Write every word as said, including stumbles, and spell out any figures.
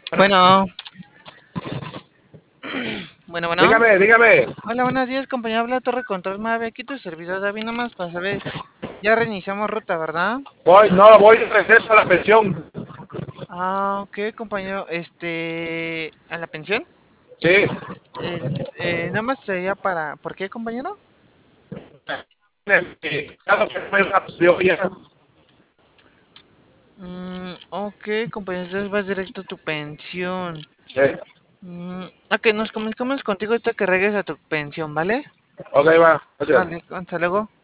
Bueno, bueno, bueno. Dígame, dígame. Hola, buenos días, compañero. Habla Torre Control Mave. Aquí tu servidor David, nomás para saber. Ya reiniciamos ruta, ¿verdad? Voy, no, voy de regreso a la pensión. Ah, ok, compañero. Este. ¿A la pensión? Sí. El, eh, nada más sería para. ¿Por qué, compañero? Claro que muy rápido ya. Mm, ok, compañero. Entonces vas directo a tu pensión. Eh, Mm, ok, nos comunicamos contigo hasta que regreses a tu pensión, ¿vale? ok, va. Gracias. Vale, hasta luego.